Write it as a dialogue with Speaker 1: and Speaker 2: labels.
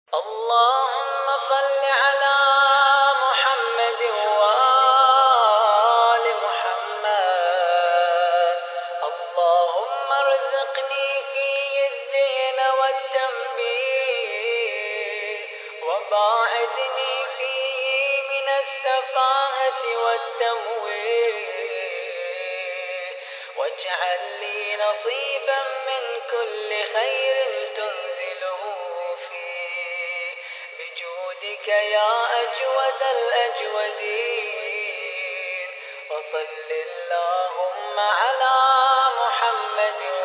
Speaker 1: اللهم صل على محمد وآل محمد. اللهم ارزقني فيه الذهن والتنبيه، وباعدني فيه من السفاهة والتمويه، واجعل لي نصيبا من كل خير تنزله فيه بجودك يا أجود الأجودين. وصل اللهم على محمد